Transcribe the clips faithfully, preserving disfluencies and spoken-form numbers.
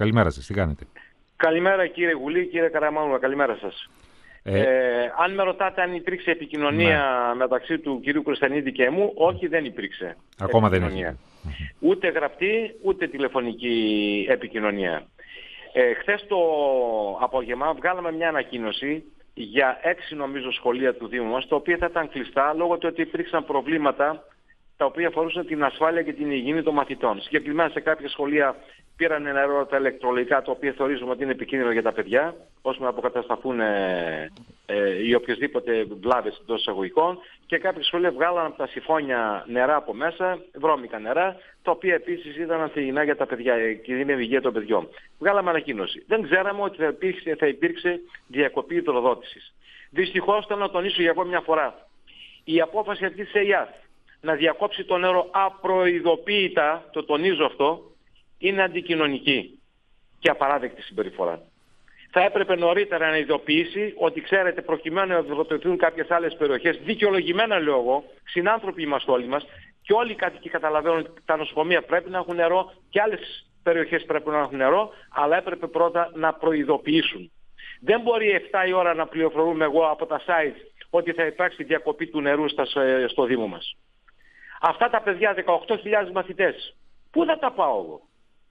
Καλημέρα σας, τι κάνετε? Καλημέρα κύριε Γουλή, κύριε Καραμάνουλα, καλημέρα σας. Ε, ε, αν με ρωτάτε αν υπήρξε επικοινωνία ναι. μεταξύ του κυρίου Κωνσταντινίδη και μου, όχι, δεν υπήρξε. Ακόμα δεν έχει. Ούτε γραπτή, ούτε τηλεφωνική επικοινωνία. Ε, χθες το απόγευμα βγάλαμε μια ανακοίνωση για έξι νομίζω σχολεία του Δήμου μας, τα οποία θα ήταν κλειστά λόγω του ότι υπήρξαν προβλήματα τα οποία αφορούσαν την ασφάλεια και την υγιεινή των μαθητών. Συγκεκριμένα σε κάποια σχολεία πήραν νερό τα ηλεκτρολικά, τα οποία θεωρίζουμε ότι είναι επικίνδυνο για τα παιδιά, ώστε να αποκατασταθούν ε, ε, οι οποιασδήποτε βλάβες εντός εισαγωγικών, και κάποια σχολεία βγάλαν από τα σιφόνια νερά από μέσα, βρώμικα νερά, τα οποία επίσης ήταν ανθυγιεινά για τα παιδιά και είναι υγεία των παιδιών. Βγάλαμε ανακοίνωση. Δεν ξέραμε ότι θα υπήρξε, θα υπήρξε διακοπή υδροδότησης. Δυστυχώς, θέλω να τονίσω για ακόμη μια φορά, η απόφαση αυτή της ΕΙΑΘ να διακόψει το νερό απροειδοποίητα, το τονίζω αυτό, είναι αντικοινωνική και απαράδεκτη συμπεριφορά. Θα έπρεπε νωρίτερα να ειδοποιήσει ότι, ξέρετε, προκειμένου να υδροδοτηθούν κάποιες άλλες περιοχές, δικαιολογημένα λέω εγώ, συνάνθρωποι είμαστε όλοι μας και όλοι οι κάτοικοι καταλαβαίνουν ότι τα νοσοκομεία πρέπει να έχουν νερό και άλλες περιοχές πρέπει να έχουν νερό, αλλά έπρεπε πρώτα να προειδοποιήσουν. Δεν μπορεί εφτά η ώρα να πληροφορούμε εγώ από τα site ότι θα υπάρξει διακοπή του νερού στο Δήμο μας. Αυτά τα παιδιά, δεκαοκτώ χιλιάδες μαθητές, πού θα τα πάω εγώ?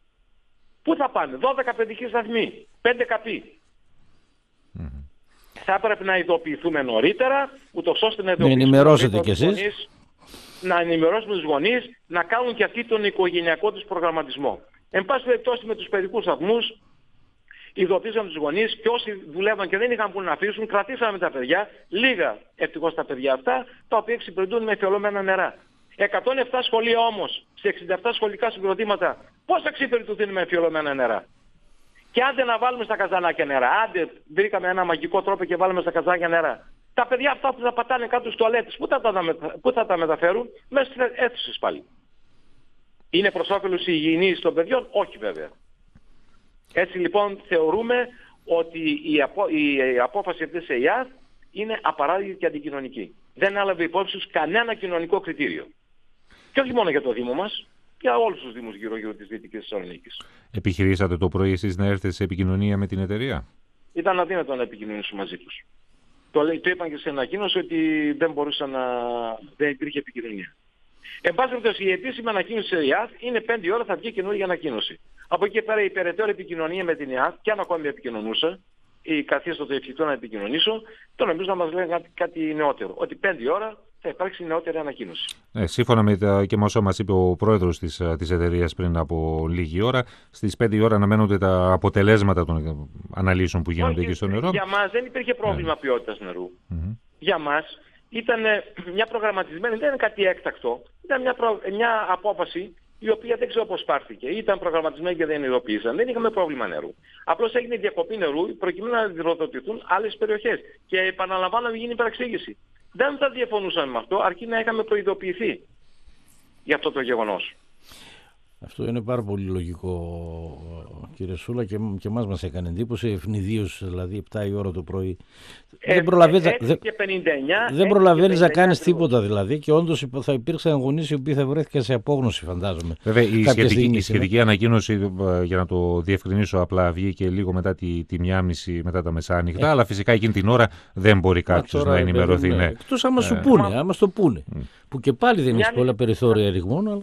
Πού θα πάνε? δώδεκα παιδικοί σταθμοί, πέντε καπί. Mm-hmm. Θα έπρεπε να ειδοποιηθούμε νωρίτερα, ούτως ώστε να ενημερώσετε κι εσείς. Να ενημερώσουμε τους γονείς, να κάνουν και αυτοί τον οικογενειακό τους προγραμματισμό. Εν πάση περιπτώσει, με τους παιδικούς σταθμούς ειδοποιήσαμε τους γονείς και όσοι δουλεύαν και δεν είχαν που να αφήσουν, κρατήσαμε τα παιδιά, λίγα ευτυχώς τα παιδιά αυτά, τα οποία εξυπηρετούν με εφιολωμένα νερά. εκατόν επτά σχολεία όμως, σε εξήντα επτά σχολικά συγκροτήματα, πώς θα εξυπηρετούν με εφιολωμένα νερά? Και άντε να βάλουμε στα καζανάκια νερά, άντε βρήκαμε ένα μαγικό τρόπο και βάλουμε στα καζανάκια νερά. Τα παιδιά αυτά που θα πατάνε κάτω στους τουαλέτες, πού θα τα, πού θα τα μεταφέρουν? Μέσα στις αίθουσες πάλι. Είναι προς όφελος η υγιεινής των παιδιών? Όχι βέβαια. Έτσι λοιπόν θεωρούμε ότι η, απο, η απόφαση αυτής της ΕΙΑΘ είναι απαράδεκτη και αντικοινωνική. Δεν έλαβε υπόψη τους κανένα κοινωνικό κριτήριο. Και όχι μόνο για το Δήμο μας, για όλους τους Δήμους γύρω-γύρω της Δυτικής Θεσσαλονίκης. Επιχειρήσατε το πρωί εσείς να έρθετε σε επικοινωνία με την εταιρεία? Ήταν αδύνατο να επικοινωνήσουμε μαζί τους. Το, το είπαν και σε ανακοίνωση ότι δεν μπορούσαν να... δεν υπήρχε επικοινωνία. Εν πάση περιπτώσει, η επίσημη ανακοίνωση της ΕΙΑΘ είναι πέντε ώρα θα βγει καινούργια ανακοίνωση. Από εκεί πέρα η περαιτέρω επικοινωνία με την ΕΙΑΘ, και αν ακόμη επικοινωνούσα, ή καθίστο το ευχητό να επικοινωνήσω, το νομίζω να μας λένε κάτι, κάτι νεότερο. Ότι πέντε ώρα θα υπάρξει νεότερη ανακοίνωση. Ε, σύμφωνα με τα, και με όσο μας είπε ο πρόεδρος της, της εταιρείας πριν από λίγη ώρα, στις πέντε ώρα αναμένονται τα αποτελέσματα των αναλύσεων που γίνονται. Όχι, εκεί στο νερό. Για μας δεν υπήρχε πρόβλημα yeah. ποιότητας νερού. Mm-hmm. Για μας ήταν μια προγραμματισμένη, δεν είναι κάτι έκτακτο. Ήταν μια, προ, μια απόφαση η οποία δεν ξέρω πώς πάρθηκε. Ήταν προγραμματισμένη και δεν ειδοποίησαν. Δεν είχαμε πρόβλημα νερού. Απλώς έγινε διακοπή νερού προκειμένου να υδροδοτηθούν άλλες περιοχές. Και επαναλαμβάνω να γίνει υπεραξήγηση. Δεν θα διαφωνούσαμε με αυτό, αρκεί να είχαμε προειδοποιηθεί για αυτό το γεγονός. Αυτό είναι πάρα πολύ λογικό, κύριε Σούλα, και, και εμάς μας έκανε εντύπωση, ευνηδίως, δηλαδή επτά η ώρα το πρωί. Ε, δεν προλαβαίνεις, έξι και πενήντα εννιά, δεν προλαβαίνεις να κάνεις τίποτα δηλαδή, και όντως θα υπήρξαν γονείς οι οποίοι θα βρέθηκαν σε απόγνωση, φαντάζομαι. Βέβαια η σχετική, η σχετική ανακοίνωση, για να το διευκρινίσω απλά, βγήκε λίγο μετά τη, τη μία μισή, μετά τα μεσάνυχτα, ε. αλλά φυσικά εκείνη την ώρα δεν μπορεί κάποιος να ενημερωθεί. Ναι. Εκτός άμα σου πούνε, άμα στο πούνε, mm. που και πάλι δεν έχει πολλά περιθώρια ρηγμών, αλλά...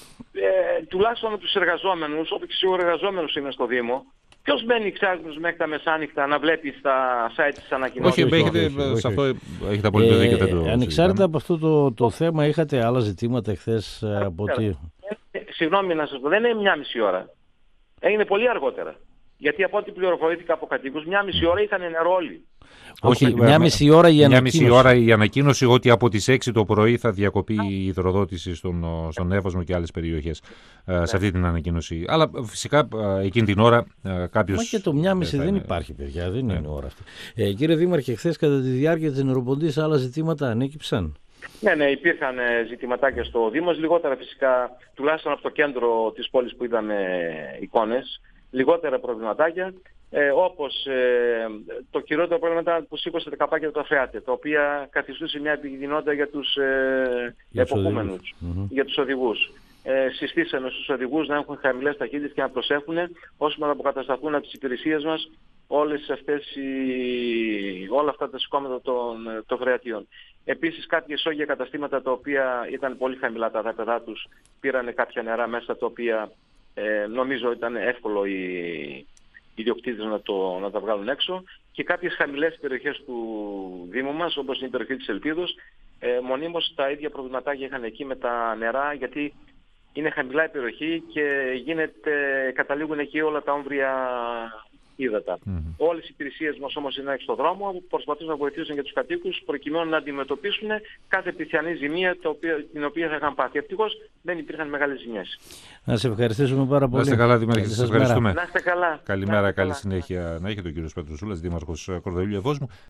Ε, τουλάχιστον με τους εργαζόμενους, όπως και οι εργαζόμενους είναι στο Δήμο, ποιος μένει εξάρτητος μέχρι τα μεσάνυχτα να βλέπει στα site της ανακοινώσεως? Όχι, έχετε, όχι, όχι, σε αυτό έχετε απολύτως δίκιο. Ε, το ανεξάρτητα από αυτό το, το θέμα, είχατε άλλα ζητήματα χθες από τι... Ε, ε, συγγνώμη να σας πω, δεν είναι μια μισή ώρα. Έγινε πολύ αργότερα. Γιατί από ό,τι πληροφορήθηκα από κατοίκους, μια μισή ώρα είχαν νερό όλοι. Όχι, μια μισή ώρα η ανακοίνωση. Μια μισή ώρα η ανακοίνωση ότι από τις έξι το πρωί θα διακοπεί η υδροδότηση στον, στον Εύωσμο και άλλες περιοχές, ναι. σε αυτή την ανακοίνωση. Αλλά φυσικά εκείνη την ώρα κάποιος... Μα και το μια μισή δεν υπάρχει, παιδιά, δεν είναι ώρα αυτή. Ε, κύριε Δήμαρχε, χθες κατά τη διάρκεια της νεροποντής άλλα ζητήματα ανέκυψαν? Ναι, ναι, υπήρχαν ζητηματάκια στο Δήμος, λιγότερα φυσικά, τουλάχιστον από το κέντρο της πόλης που είδαμε εικόνες, λιγότερα προβληματάκια. Ε, όπως ε, το κυριότερο πρόβλημα ήταν που σήκωσε τα καπάκια του Αφρεάτε, τα οποία καθιστούσε μια επικινδυνότητα για τους ε, εποχούμενους, mm-hmm. για τους οδηγούς. ε, συστήσαμε στους οδηγούς να έχουν χαμηλές ταχύτητες και να προσέχουν όσο να αποκατασταθούν από τις υπηρεσίες μας όλες αυτές οι, όλα αυτά τα σηκώματα των, των φρεατίων. Επίσης κάποια ισόγεια καταστήματα τα οποία ήταν πολύ χαμηλά τα δάπεδά τους πήραν κάποια νερά μέσα τα οποία ε, νομίζω ήταν εύκολο οι, οι ιδιοκτήτες να, το, να τα βγάλουν έξω και κάποιες χαμηλές περιοχές του Δήμου μας όπως είναι η περιοχή της Ελπίδος ε, μονίμως τα ίδια προβληματάκια είχαν εκεί με τα νερά γιατί είναι χαμηλά η περιοχή και γίνεται, καταλήγουν εκεί όλα τα όμβρια ύδατα. Mm-hmm. Όλες οι υπηρεσίες μας όμως είναι έξω στον δρόμο, προσπαθούν να βοηθήσουν και τους κατοίκους προκειμένου να αντιμετωπίσουν κάθε πιθανή ζημία το οποίο, την οποία θα είχαν πάθει. Ευτυχώς δεν υπήρχαν μεγάλες ζημιές. Να σε ευχαριστήσουμε πάρα πολύ. Να είστε καλά, Δημάρχη, σας ευχαριστούμε. Να είστε καλά. Καλημέρα, καλή συνέχεια να έχετε ο κύριος Πέτρος Ζούλας, Δήμαρχος Κορδελιού Ευόσμου.